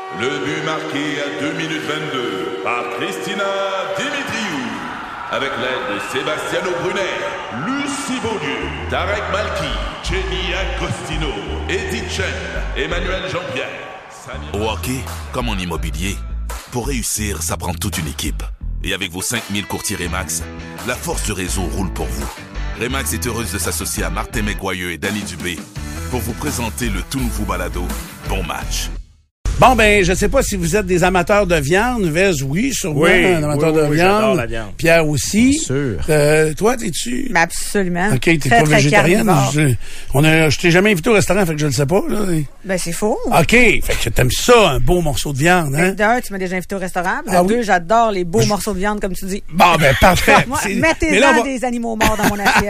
Le but marqué à 2 minutes 22 par Christina Dimitriou. Avec l'aide de Sebastiano Brunet, Lucie Beaulieu, Tarek Malki, Jenny Agostino, Edith Chen, Emmanuel Jean-Pierre. Au hockey, comme en immobilier, pour réussir, ça prend toute une équipe. Et avec vos 5000 courtiers Remax, la force du réseau roule pour vous. Remax est heureuse de s'associer à Martin McGuire et Danny Dubé pour vous présenter le tout nouveau balado Bon Match. Bon, ben, je sais pas si vous êtes des amateurs de viande. Vez, oui, sûrement. Oui, un amateur de viande. J'adore la viande. Pierre aussi. Bien sûr. Toi, t'es-tu? Absolument. OK, t'es très, pas très végétarienne. carnivore. Je t'ai jamais invité au restaurant, fait que je le sais pas, là. Ben, c'est faux. OK, fait que t'aimes ça, un beau morceau de viande, hein? D'un, tu m'as déjà invité au restaurant. De Ah oui? deux, j'adore les beaux morceaux de viande, comme tu dis. Bon, ben, parfait. Moi, Mais mettez-en là, des animaux morts dans mon assiette.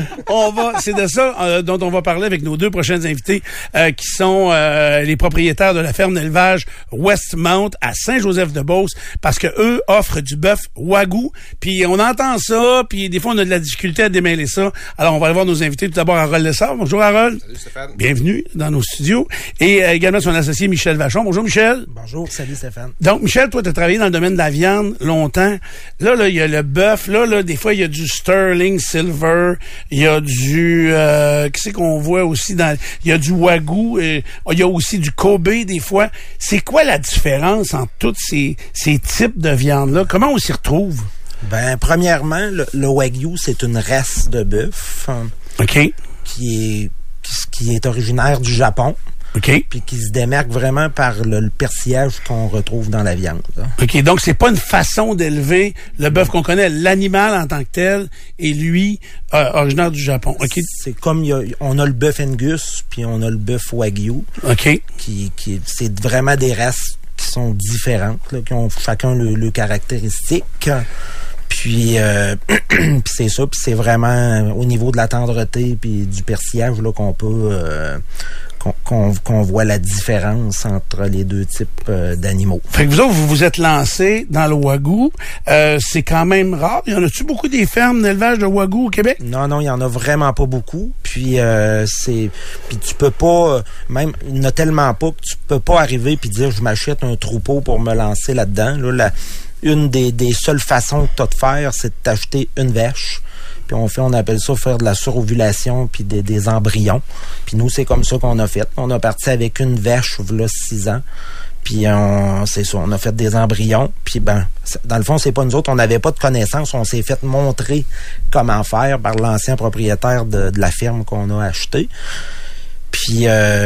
c'est de ça dont on va parler avec nos deux prochaines invités, qui sont les propriétaires de la ferme d'élevage Westmount à Saint-Joseph-de-Beauce, parce que eux offrent du bœuf Wagyu. Puis on entend ça, puis des fois on a de la difficulté à démêler ça. Alors on va aller voir nos invités. Tout d'abord Harold Lessard. Bonjour Harold. Salut Stéphane. Bienvenue dans nos studios. Et également son associé Michel Vachon. Bonjour Michel. Bonjour, salut Stéphane. Donc Michel, toi tu as travaillé dans le domaine de la viande longtemps. Là il y a le bœuf. Là des fois il y a du Sterling Silver. Il y a du qu'est-ce qu'on voit aussi dans. Il y a du Wagyu. Il y a aussi du Kobe des fois. C'est quoi la différence entre tous ces types de viande-là? Comment on s'y retrouve? Ben, premièrement, le Wagyu, c'est une race de bœuf. OK. Qui est originaire du Japon. OK. Puis qui se démarque vraiment par le persillage qu'on retrouve dans la viande. Là. OK. Donc, c'est pas une façon d'élever le bœuf qu'on connaît. L'animal en tant que tel est, lui, originaire du Japon. OK. C'est comme on a le bœuf Angus, puis on a le bœuf Wagyu. OK. C'est vraiment des races qui sont différentes, là, qui ont chacun le caractéristique. Puis c'est ça, puis c'est vraiment au niveau de la tendreté puis du persillage là qu'on peut qu'on voit la différence entre les deux types d'animaux. Fait que vous autres, vous vous êtes lancés dans le Wagyu. C'est quand même rare. Y en a-tu beaucoup des fermes d'élevage de Wagyu au Québec? Non, il y en a vraiment pas beaucoup. Puis puis tu peux pas, même il y en a tellement pas que tu peux pas arriver puis dire je m'achète un troupeau pour me lancer là-dedans. Là, une des seules façons que tu as de faire, c'est de t'acheter une vache. Puis on appelle ça faire de la surovulation puis des embryons. Puis nous, c'est comme ça qu'on a fait. On a parti avec une vache, là, 6 ans. Puis c'est ça, on a fait des embryons. Puis ben, dans le fond, c'est pas nous autres, on n'avait pas de connaissances. On s'est fait montrer comment faire par l'ancien propriétaire de la ferme qu'on a achetée. Puis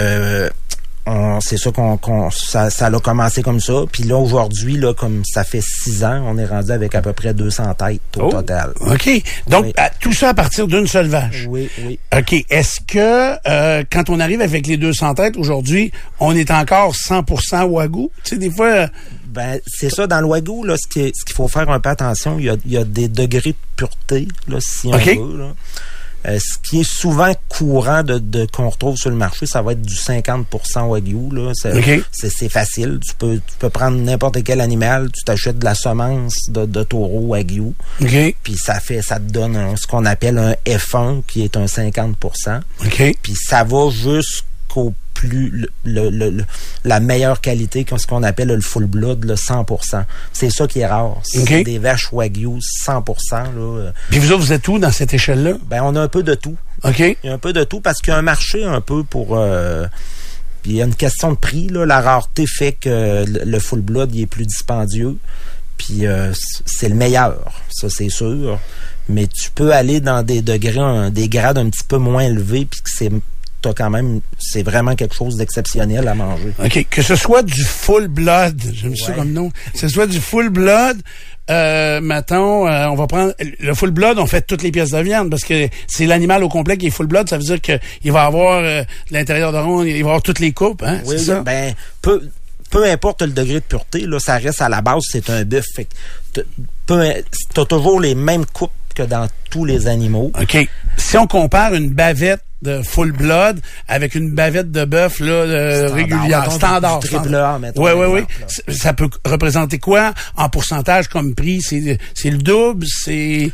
c'est ça ça a commencé comme ça. Puis là, aujourd'hui, là, comme ça fait 6 ans, on est rendu avec à peu près 200 têtes au total. OK. Donc, oui. Tout ça à partir d'une seule vache. Oui. OK. Est-ce que, quand on arrive avec les 200 têtes aujourd'hui, on est encore 100% Wagyu? Tu sais, des fois... Ben, c'est ça, dans le Wagyu, là, ce qu'il faut faire un peu attention, il y a des degrés de pureté, là, si on veut, là. Ce qui est souvent courant de qu'on retrouve sur le marché, ça va être du 50% Wagyu. Là. C'est facile. Tu peux prendre n'importe quel animal, tu t'achètes de la semence de taureau Wagyu. Okay. Puis ça te donne ce qu'on appelle un F1 qui est un 50%. Okay. Puis ça va jusqu'au plus la meilleure qualité, ce qu'on appelle le full blood, le 100%. C'est ça qui est rare. C'est des vaches Wagyu 100%. Là. Puis vous autres, vous êtes où dans cette échelle-là? Ben, on a un peu de tout. OK. Il y a un peu de tout parce qu'il y a un marché un peu pour... puis il y a une question de prix. Là. La rareté fait que le full blood il est plus dispendieux. Puis c'est le meilleur, ça c'est sûr. Mais tu peux aller dans des degrés, des grades un petit peu moins élevés puis que c'est vraiment quelque chose d'exceptionnel à manger. OK. Que ce soit du full blood, j'aime ça comme nom. Que ce soit du full blood, mettons, on va prendre le full blood, on fait toutes les pièces de viande parce que c'est l'animal au complet qui est full blood, ça veut dire que il va avoir l'intérieur de rond, il va avoir toutes les coupes, hein, oui, c'est ça? Ben, peu importe le degré de pureté, là, ça reste à la base, c'est un bœuf. Fait que t'as toujours les mêmes coupes que dans tous les animaux. OK. Si on compare une bavette de full blood avec une bavette de bœuf là régulière, standard, triple A, mettons. Oui. Ça peut représenter quoi en pourcentage comme prix? C'est le double, c'est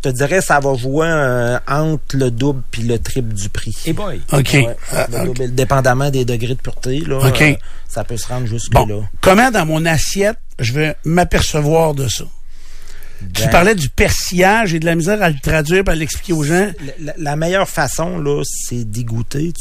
te dirais ça va jouer entre le double puis le triple du prix. Et boy. OK. Ouais, le double, dépendamment des degrés de pureté, là, OK. ça peut se rendre jusque-là. Bon, comment dans mon assiette, je vais m'apercevoir de ça? Tu parlais du persillage et de la misère à le traduire et à l'expliquer aux gens. La meilleure façon, là, c'est d'y goûter.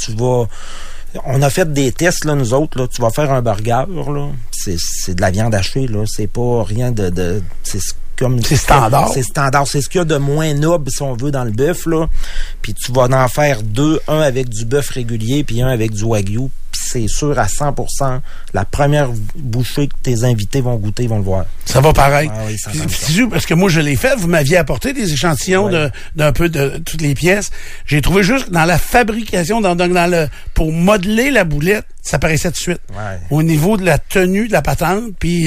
On a fait des tests, là, nous autres, là. Tu vas faire un burger, là. C'est de la viande hachée, là. C'est pas rien de c'est standard. C'est standard. C'est ce qu'il y a de moins noble, si on veut, dans le bœuf, là. Puis tu vas en faire deux, un avec du bœuf régulier, puis un avec du wagyu. Puis c'est sûr à 100%, la première bouchée que tes invités vont goûter, ils vont le voir. Ça va pareil. Ah oui, ça sent C'est sûr, parce que moi, je l'ai fait. Vous m'aviez apporté des échantillons d'un peu de toutes les pièces. J'ai trouvé juste dans la fabrication, pour modeler la boulette, ça paraissait de suite. Ouais. Au niveau de la tenue de la patente, puis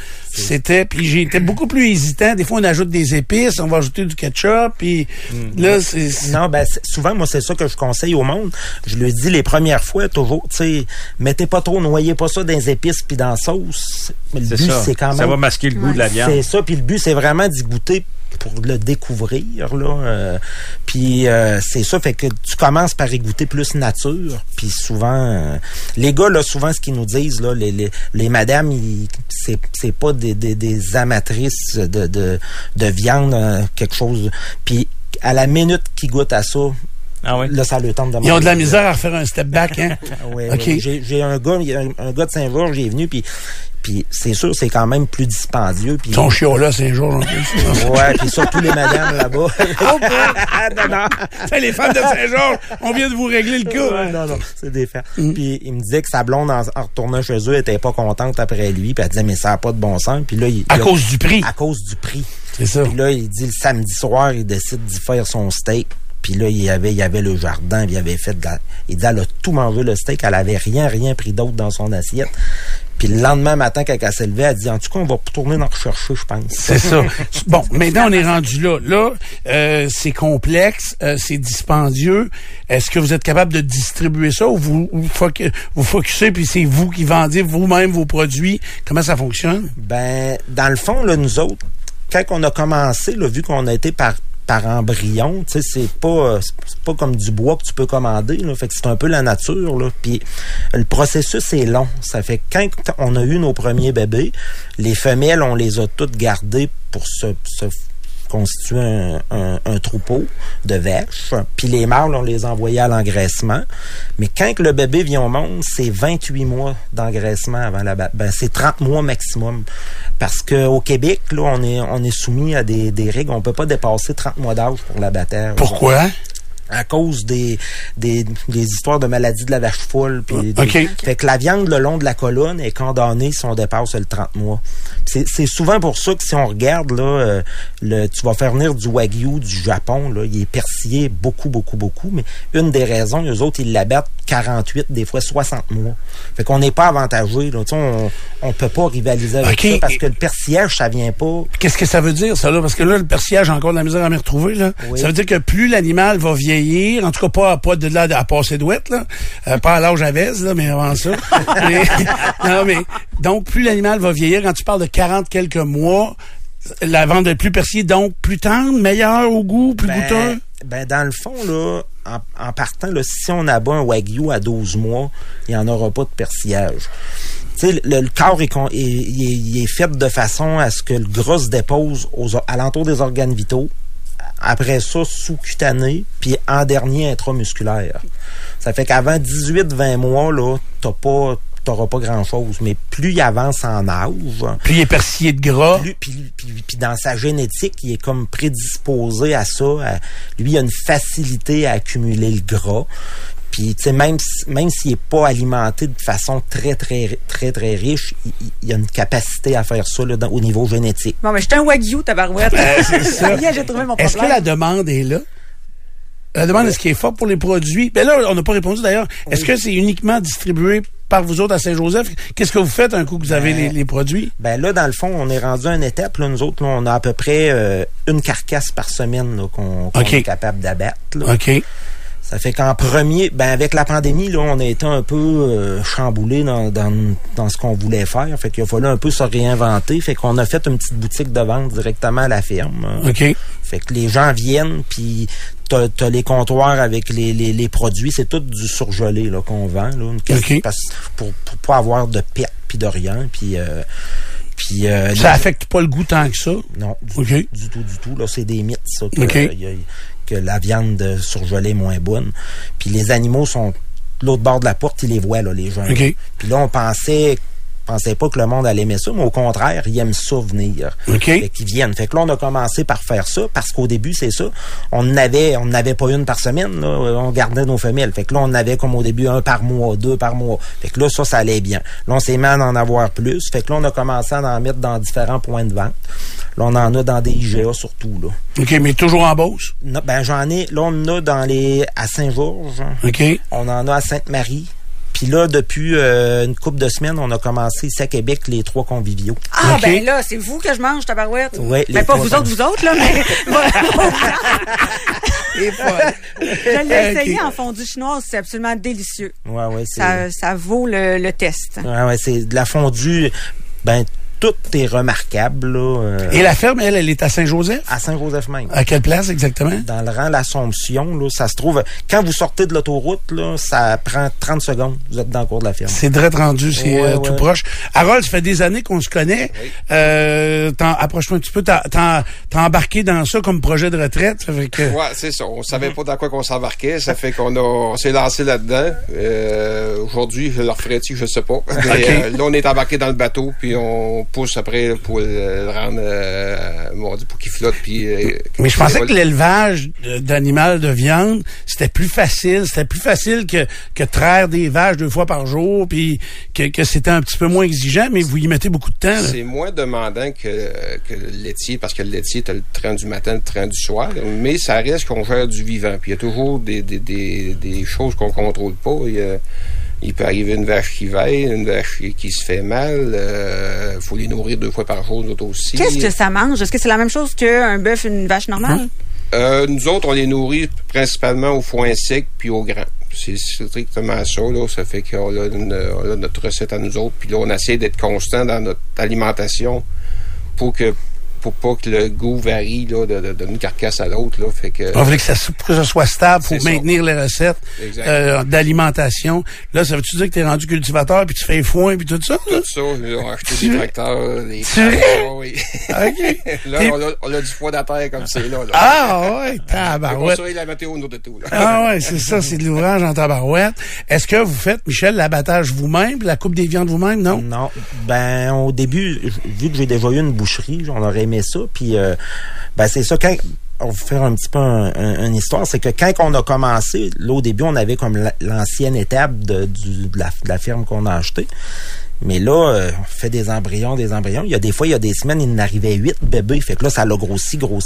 puis j'ai été beaucoup plus hésitant. Des fois, on ajoute des épices, on va ajouter du ketchup, puis là, c'est... Non, souvent, moi, c'est ça que je conseille au monde. Je le dis les premières fois, toujours, tu sais, mettez pas trop, noyez pas ça dans les épices puis dans la sauce. Mais le but, c'est quand même... Ça va masquer le goût de la viande. C'est ça, puis le but, c'est vraiment d'y goûter pour le découvrir, là. Puis c'est ça, fait que tu commences par y goûter plus nature, puis souvent... les gars, là, souvent, ce qu'ils nous disent, là, les madames, c'est pas des amatrices de viande, quelque chose... Puis à la minute qu'ils goûtent à ça... Ah oui? Là, ça le tente de manger. Ils ont de la misère à faire un step back, hein? Oui, OK. Oui. J'ai un gars de Saint-Georges, il est venu, puis c'est sûr, c'est quand même plus dispendieux. Puis Ton chiot là, Saint-Georges, en plus. ouais, puis surtout les madames là-bas. Non. Les femmes de Saint-Georges, on vient de vous régler le cas. Ouais, non, c'est des faits. Puis il me disait que sa blonde, en retournant chez eux, elle était pas contente après lui, puis elle disait, mais ça n'a pas de bon sens. Puis là, À cause du prix. À cause du prix. C'est ça. Puis là, il dit, le samedi soir, il décide d'y faire son steak. Puis là, il y avait le jardin, puis il avait fait il dit, elle a tout mangé le steak, elle avait rien pris d'autre dans son assiette. Puis le lendemain matin, quand elle s'est levée, elle dit, en tout cas, on va retourner en rechercher, je pense. C'est ça. Bon, maintenant, on est rendu là. Là, c'est complexe, c'est dispendieux. Est-ce que vous êtes capable de distribuer ça ou vous focussez puis c'est vous qui vendez vous-même vos produits? Comment ça fonctionne? Ben, dans le fond, là, nous autres, quand on a commencé, là, vu qu'on a été par embryon, tu sais, c'est pas comme du bois que tu peux commander, là, fait que c'est un peu la nature, là, puis le processus est long. Ça fait que quand on a eu nos premiers bébés, les femelles, on les a toutes gardées pour se constituer un troupeau de vaches, puis les mâles, on les envoyait à l'engraissement. Mais quand le bébé vient au monde, c'est 28 mois d'engraissement avant c'est 30 mois maximum. Parce que au Québec, là, on est soumis à des règles. On peut pas dépasser 30 mois d'âge pour l'abattage. Pourquoi? À cause des histoires de maladies de la vache folle. OK. Fait que la viande le long de la colonne est condamnée si on dépasse le 30 mois. C'est souvent pour ça que si on regarde, là, tu vas faire venir du wagyu du Japon, là, il est persillé beaucoup, mais une des raisons, eux autres, ils l'abattent 48, des fois 60 mois. Fait qu'on n'est pas avantagé, là. On peut pas rivaliser avec ça parce que le persillage, ça vient pas. Qu'est-ce que ça veut dire, ça, là? Parce que là, le persillage, j'ai encore de la misère à m'y retrouver, là. Oui. Ça veut dire que plus l'animal va vieillir, en tout cas pas de là à passer douette, là. Pas à l'âge à Vèze, là, mais avant ça. Donc, plus l'animal va vieillir, quand tu parles de 40 quelques mois, la vente est plus persillée, donc plus tendre, meilleure au goût, plus goûteux? Ben, dans le fond, là, en partant, là, si on abat un wagyu à 12 mois, il n'y en aura pas de persillage. Tu sais, le corps est fait de façon à ce que le gras se dépose alentours des organes vitaux. Après ça, sous-cutané, puis en dernier, intramusculaire. Ça fait qu'avant 18-20 mois, là, t'auras pas grand-chose. Mais plus il avance en âge... Plus il est persillé de gras. Puis dans sa génétique, il est comme prédisposé à ça. Lui, il a une facilité à accumuler le gras. Puis, tu sais, même s'il n'est pas alimenté de façon très, très, très, très riche, il a une capacité à faire ça là, au niveau génétique. Bon, mais j'étais un wagyu, tabarouette. C'est ça. J'ai trouvé mon problème. Est-ce que la demande est là? La demande, est-ce qu'il est fort pour les produits? Ben là, on n'a pas répondu d'ailleurs. Oui. Est-ce que c'est uniquement distribué par vous autres à Saint-Joseph? Qu'est-ce que vous faites un coup que vous avez les produits? Ben là, dans le fond, on est rendu à une étape. Là, nous autres, là, on a à peu près une carcasse par semaine là, qu'on est capable d'abattre. Là. OK. Ça fait qu'en premier, avec la pandémie, là, on a été un peu chamboulé dans ce qu'on voulait faire. Fait qu'il a fallu un peu se réinventer. Fait qu'on a fait une petite boutique de vente directement à la ferme. OK. Fait que les gens viennent, puis t'as les comptoirs avec les produits. C'est tout du surgelé là, qu'on vend. Là, OK. Pour pas avoir de perte puis de rien. Ça affecte pas le goût tant que ça? Non, du tout. Là, c'est des mythes, ça. Que la viande surgelée est moins bonne. Puis les animaux sont de l'autre bord de la porte, ils les voient, là, les gens. Okay. Puis là, on pensait pas que le monde allait aimer ça, mais au contraire, ils aiment ça venir. Okay. Fait qu'ils viennent. Fait que là, on a commencé par faire ça, parce qu'au début, c'est ça. On n'avait pas une par semaine, là. On gardait nos femelles. Fait que là, on avait comme au début 1 par mois, 2 par mois. Fait que là, ça allait bien. Là, on s'est mis à en avoir plus. Fait que là, on a commencé à en mettre dans différents points de vente. Là, on en a dans des IGA surtout, là. OK, mais toujours en Beauce? Non, j'en ai. Là, on en a à Saint-Georges. OK. On en a à Sainte-Marie. Puis là, depuis une couple de semaines, on a commencé ici à Québec les 3 conviviaux. Ah, okay. là, c'est vous que je mange, tabarouette. Oui. Pas vous autres, là, mais... Je l'ai essayé en fondue chinoise, c'est absolument délicieux. Ouais, ça vaut le test. Ouais, c'est de la fondue, tout est remarquable, là. Et la ferme, elle est à Saint-Joseph? À Saint-Joseph même. À quelle place exactement? Dans le rang l'Assomption, là, ça se trouve... Quand vous sortez de l'autoroute, là, ça prend 30 secondes. Vous êtes dans le cours de la ferme. C'est direct rendu, c'est tout proche. Harold, ça fait des années qu'on se connaît. Oui. Approche-toi un petit peu. T'as embarqué dans ça comme projet de retraite. Ça fait que... Ouais, c'est ça. On savait pas dans quoi qu'on s'embarquait. Ça fait on s'est lancé là-dedans. Aujourd'hui, je le referais-tu, je sais pas. Mais, là, on est embarqué dans le bateau, puis on pousse après pour le rendre pour qu'il flotte. Puis, mais je pensais que l'élevage d'animal de viande, c'était plus facile. C'était plus facile que traire des vaches 2 fois par jour, puis que c'était un petit peu moins exigeant, mais vous y mettez beaucoup de temps. Là. C'est moins demandant que le laitier, parce que le laitier, t'as le train du matin, le train du soir, mais ça reste qu'on gère du vivant. Puis il y a toujours des choses qu'on contrôle pas. Il peut arriver une vache qui veille, une vache qui se fait mal. Faut les nourrir 2 fois par jour, nous autres aussi. Qu'est-ce que ça mange? Est-ce que c'est la même chose qu'un bœuf, une vache normale? Nous autres, on les nourrit principalement au foin sec puis au grand. C'est strictement ça, là. Ça fait qu'on a notre recette à nous autres. Puis là, on essaie d'être constant dans notre alimentation pour pas que le goût varie là, d'une carcasse à l'autre. Là. Fait que, on voulait que ça soit stable pour maintenir les recettes d'alimentation. Là, ça veut-tu dire que tu es rendu cultivateur puis tu fais foin puis tout ça? Là? Tout ça. Là, on a acheté des tracteurs, des oui. OK. Là, on a du foin à terre comme c'est là. Ah ouais, tabarouette. On surveille la météo de tout. Là. Ah ouais, c'est ça, c'est de l'ouvrage en tabarouette. Est-ce que vous faites, Michel, l'abattage vous-même, la coupe des viandes vous-même, non? Non. Au début, vu que j'ai déjà eu une boucherie, on aurait aimé ça. Puis, c'est ça. Quand on va faire un petit peu une histoire, c'est que quand on a commencé, là, au début, on avait comme l'ancienne étape de la ferme qu'on a achetée. Mais là, on fait des embryons. Il y a des semaines, il en arrivait 8 bébés. Fait que là, ça l'a grossi. Là,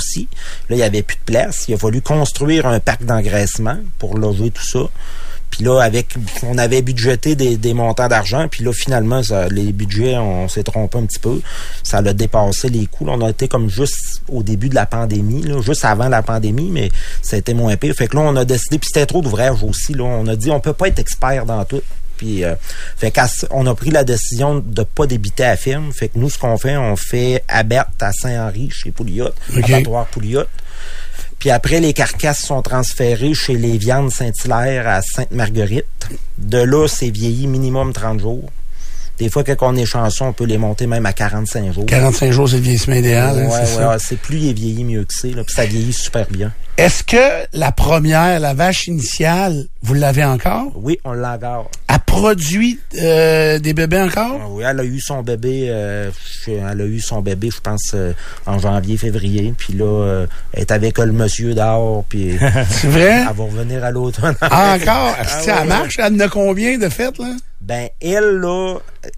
il y avait plus de place. Il a fallu construire un parc d'engraissement pour loger tout ça. Puis là, on avait budgété des montants d'argent, puis là, finalement, les budgets, on s'est trompé un petit peu. Ça a dépassé les coûts. Là, on a été comme juste au début de la pandémie, là, juste avant la pandémie, mais ça a été moins pire. Fait que là, on a décidé, puis c'était trop d'ouvrage aussi, là. On a dit, on peut pas être expert dans tout. Puis, on a pris la décision de pas débiter à la ferme. Fait que nous, ce qu'on fait, on fait abattre à Saint-Henri, chez Pouliot, abattoir Pouliot. Puis après, les carcasses sont transférées chez les viandes Saint-Hilaire à Sainte-Marguerite. De là, c'est vieilli minimum 30 jours. Des fois, quand on est chanceux, on peut les monter même à 45 jours. 45 jours, c'est le vieillissement idéal. Ouais, c'est plus il est vieilli, mieux que c'est. Puis ça vieillit super bien. Est-ce que la vache initiale, vous l'avez encore? Oui, on l'a encore. Elle produit des bébés encore? Oui, elle a eu son bébé, je pense, en janvier, février. Puis là, elle est avec le monsieur dehors. Puis c'est vrai? Elle va revenir à l'automne. Ah, encore? Elle marche? Elle en a combien de fêtes, là? Elle, là,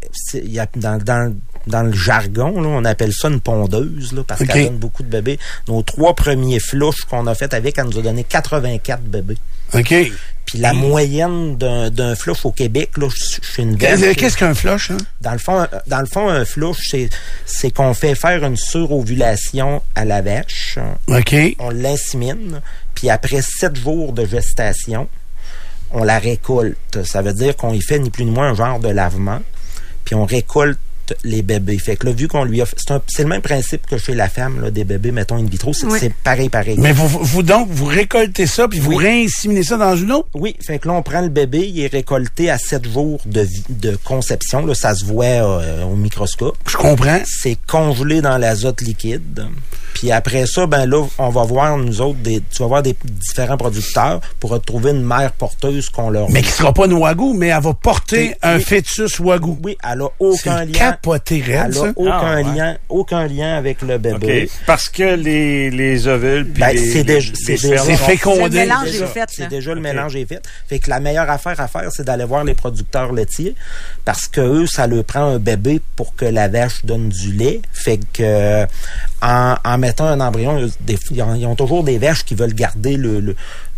dans le jargon, là, on appelle ça une pondeuse, là, parce qu'elle donne beaucoup de bébés. Nos 3 premiers flushs qu'on a fait avec, elle nous a donné 84 bébés. OK. Puis la moyenne d'un flush au Québec, là, chez une vache. Qu'est-ce qu'un flush, hein? Dans le fond, un flush, c'est qu'on fait faire une surovulation à la vache. OK. On l'insémine. Puis après 7 jours de gestation, on la récolte. Ça veut dire qu'on y fait ni plus ni moins un genre de lavement. Puis on récolte les bébés. Fait que là, vu qu'on lui a... C'est le même principe que chez la femme, là, des bébés, mettons, in vitro. C'est pareil. Mais vous récoltez ça, puis vous réinséminez ça dans une autre? Oui. Fait que là, on prend le bébé, il est récolté à 7 jours de conception. Là, ça se voit au microscope. Je comprends. C'est congelé dans l'azote liquide. Puis après ça, ben là, on va voir, nous autres, tu vas voir des différents producteurs pour retrouver une mère porteuse qu'on leur... Mais qui sera pas une wagyu, mais elle va porter un fœtus wagyu. Oui, elle a aucun lien. Capoté raide, ça. Aucun lien avec le bébé. Okay. Parce que les ovules, puis c'est fécondé. Le mélange est fait. C'est déjà le mélange est fait. Fait que la meilleure affaire à faire, c'est d'aller voir les producteurs laitiers, parce que eux, ça leur prend un bébé pour que la vache donne du lait. Fait que en mettant un embryon, ils ont toujours des vaches qui veulent garder le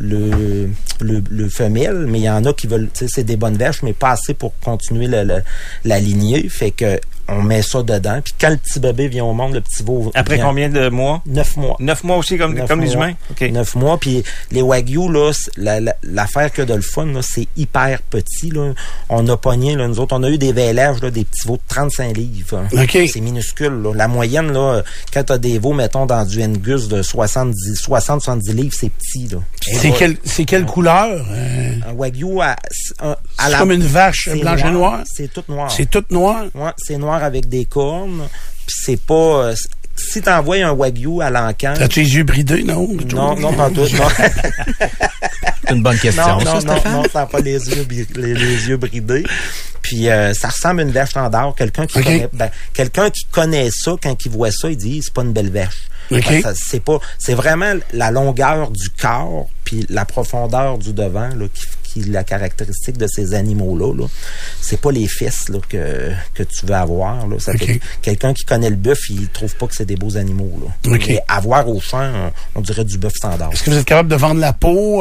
femelle, mais il y en a qui veulent, tu sais, c'est des bonnes vaches, mais pas assez pour continuer la lignée. Fait que on met ça dedans. Puis quand le petit bébé vient au monde, le petit veau... Après combien de mois? 9 mois. 9 mois aussi, comme les humains? Okay. 9 mois. Puis les wagyu, là, l'affaire que de le fun, là, c'est hyper petit. Là. On a pogné, là, nous autres, on a eu des vélages, là, des petits veaux de 35 livres. Hein. Okay. C'est minuscule. Là. La moyenne, là, quand t'as des veaux, mettons, dans du Angus de 60-70 livres, c'est petit. Là. C'est quelle couleur? Un wagyu c'est comme une vache blanche et noire? C'est tout noir. C'est tout noir? Ouais, c'est noir avec des cornes. Puis c'est pas... si t'envoies un wagyu à l'encan... T'as-tu les yeux bridés, non? Non, pas tout. Non. C'est une bonne question, non, t'as pas les yeux bridés. Puis ça ressemble à une vache standard. Quelqu'un qui connaît ça, quand il voit ça, il dit c'est pas une belle vache. Okay. C'est vraiment la longueur du corps puis la profondeur du devant là, qui la caractéristique de ces animaux-là. Là. C'est pas les fesses là, que tu veux avoir. Là. Quelqu'un qui connaît le bœuf, il trouve pas que c'est des beaux animaux. Là. Okay. Mais avoir au champ, on dirait du bœuf standard. Est-ce que vous êtes capable de vendre la peau?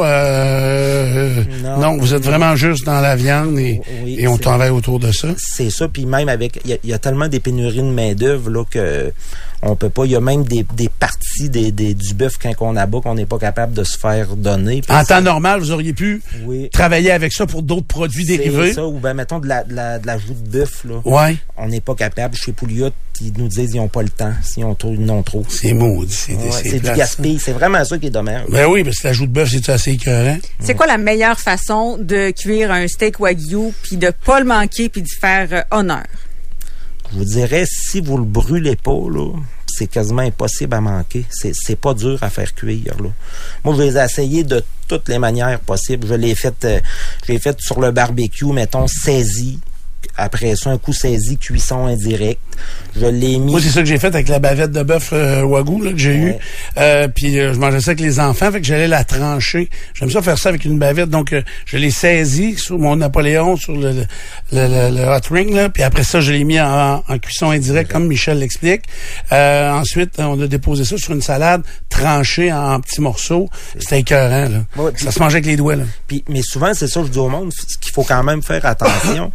Non, vous êtes vraiment juste dans la viande et on travaille autour de ça? C'est ça, puis même avec... Il y a tellement des pénuries de main-d'œuvre là, que on peut pas... Il y a même des parties du bœuf quand on abat qu'on n'est pas capable de se faire donner. En temps normal, vous auriez pu travailler avec ça pour d'autres produits dérivés? C'est ça, ou bien mettons de la joue de bœuf. Là. Ouais. On n'est pas capable. Chez Pouliot, ils nous disent qu'ils n'ont pas le temps, s'ils ont trop, ils n'ont trop. C'est maudit. C'est du gaspillage. C'est vraiment ça qui est dommage. Ben oui, parce que la joue de bœuf, c'est assez écœurant. C'est quoi la meilleure façon de cuire un steak wagyu puis de pas le manquer puis de faire honneur? Je vous dirais, si vous le brûlez pas, là, c'est quasiment impossible à manquer. C'est pas dur à faire cuire, là. Moi, je les ai essayés de toutes les manières possibles. Je l'ai fait sur le barbecue, mettons, saisi. Après ça, un coup saisi, cuisson indirecte. Je l'ai mis... Moi, c'est ça que j'ai fait avec la bavette de bœuf wagyu là, que j'ai eue. Puis je mangeais ça avec les enfants, fait que j'allais la trancher. J'aime ça faire ça avec une bavette. Donc, je l'ai saisie sur mon Napoléon, sur le hot ring, là. Puis après ça, je l'ai mis en cuisson indirecte, comme Michel l'explique. Ensuite, on a déposé ça sur une salade tranchée en petits morceaux. C'était écœurant, là. Ouais, ça se mangeait avec les doigts, là. Mais souvent, c'est ça, je dis au monde, ce qu'il faut quand même faire attention...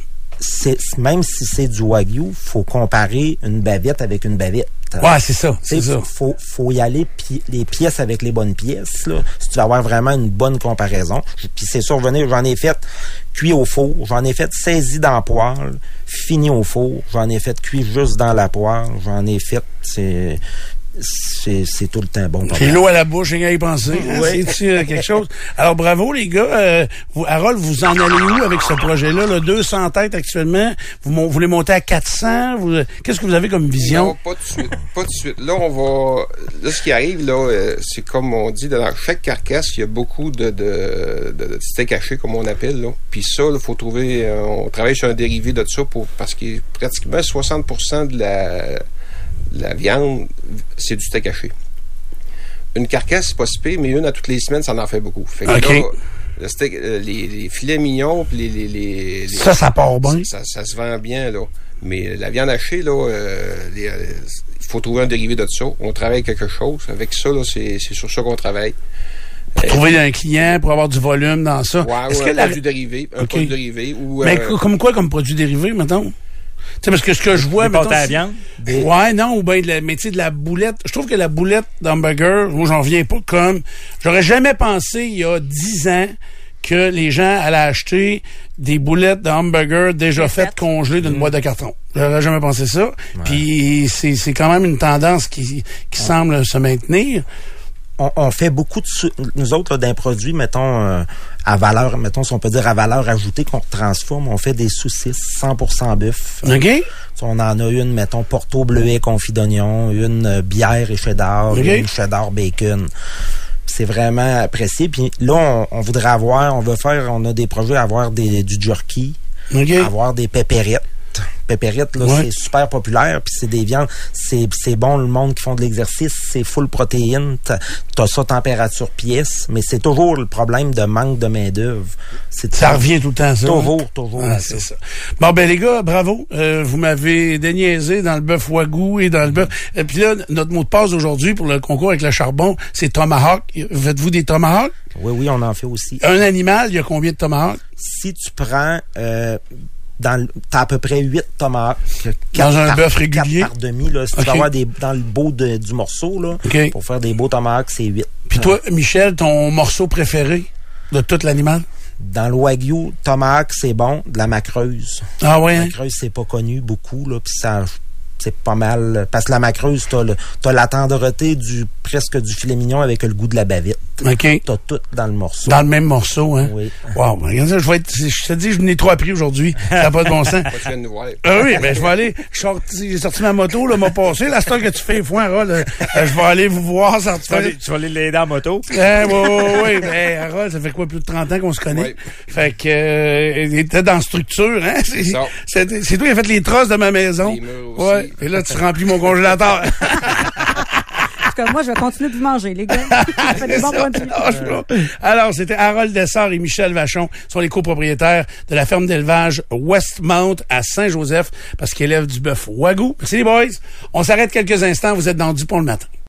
même si c'est du wagyu, faut comparer une bavette avec une bavette. Ouais, c'est ça. C'est ça. Faut y aller les pièces avec les bonnes pièces, là. Si tu vas avoir vraiment une bonne comparaison. Puis c'est sûr, j'en ai fait cuit au four, j'en ai fait saisi dans la poêle, fini au four, j'en ai fait cuit juste dans la poêle, j'en ai fait, c'est tout le temps bon. J'ai l'eau à la bouche, j'ai qu'à y penser. Oui. C'est quelque chose. Alors, bravo, les gars. Harold, vous en allez où avec ce projet-là? Là, 200 têtes actuellement. Vous voulez monter à 400? Qu'est-ce que vous avez comme vision? Non, pas de suite. Là, là, ce qui arrive, là, c'est comme on dit, dans chaque carcasse, il y a beaucoup de steak haché, comme on appelle, là. Puis ça, il faut trouver... on travaille sur un dérivé de ça parce que pratiquement 60% de la viande, c'est du steak haché. Une carcasse, c'est pas si pire, mais une à toutes les semaines, ça en fait beaucoup. Fait que là, le steak, les filets mignons, puis ça part bien. Ça se vend bien, là. Mais la viande hachée, là, il faut trouver un dérivé de ça. On travaille quelque chose. Avec ça, là, c'est sur ça qu'on travaille. Pour trouver un client, pour avoir du volume dans ça. Ouais, Est-ce que un produit dérivé. Un produit dérivé. Mais comme quoi, comme produit dérivé, mettons? sais, parce que ce que je vois... Des pâtés à viande? Ouais, non, ou bien mais tu sais, de la boulette. Je trouve que la boulette d'hamburger, moi, j'en reviens pas comme... J'aurais jamais pensé, il y a 10 ans, que les gens allaient acheter des boulettes de hamburger déjà faites congelées d'une boîte de carton. J'aurais jamais pensé ça. Ouais. Puis c'est quand même une tendance qui semble se maintenir. On fait beaucoup nous autres, là, d'un produit, mettons, à valeur, mettons, si on peut dire à valeur ajoutée qu'on transforme, on fait des saucisses 100% bœuf. OK. On en a une, mettons, Porto bleuet confit d'oignon, une bière et cheddar, une cheddar bacon. C'est vraiment apprécié. Puis là, on voudrait on a des projets à avoir du jerky, avoir des pépérettes. Pépérettes, là, c'est super populaire, puis c'est des viandes, c'est bon, le monde qui font de l'exercice, c'est full protéines, t'as ça température pièce, mais c'est toujours le problème de manque de main-d'œuvre. Ça revient tout le temps, ça. Toujours. Ah, c'est ça. Bon, ben, les gars, bravo. Vous m'avez déniaisé dans le bœuf wagyu et dans le bœuf. Et puis là, notre mot de passe aujourd'hui pour le concours avec le charbon, c'est tomahawk. Faites-vous des tomahawks? Oui, on en fait aussi. Un animal, il y a combien de tomahawks? Si tu prends, t'as à peu près 8 tomahawks. Dans un bœuf régulier? 4 par demi, là. Si tu vas avoir dans le beau du morceau, là. Pour faire des beaux tomahawks, c'est 8. Puis toi, Michel, ton morceau préféré de tout l'animal? Dans le wagyu, tomahawk, c'est bon. De la macreuse. Ah ouais? La macreuse, c'est pas connu beaucoup, là. Puis ça, c'est pas mal. Parce que la macreuse, t'as la tendreté presque du filet mignon avec le goût de la bavette. OK. T'as tout dans le morceau. Dans le même morceau, hein? Oui. Wow. Ben, regarde ça, je te dis, je n'ai trop appris aujourd'hui. Ça n'a pas de bon sens. Oui, ben, je vais aller, j'ai sorti ma moto, là, m'a passé. La star que tu fais, foin, Harold, je vais aller vous voir. Tu vas aller l'aider en moto? Oui. Ben, Harold, ça fait quoi, plus de 30 ans qu'on se connaît? Oui. Fait que, il était dans structure, hein? C'est toi qui as fait les trosses de ma maison. Ouais. Et là, tu remplis mon congélateur. Moi, je vais continuer de vous manger, les gars. Ça fait des bons produits. Alors, c'était Harold Dessart et Michel Vachon, sont les copropriétaires de la ferme d'élevage Westmount à Saint-Joseph, parce qu'ils élèvent du bœuf wagyu. Merci les boys. On s'arrête quelques instants. Vous êtes dans Dupont le matin.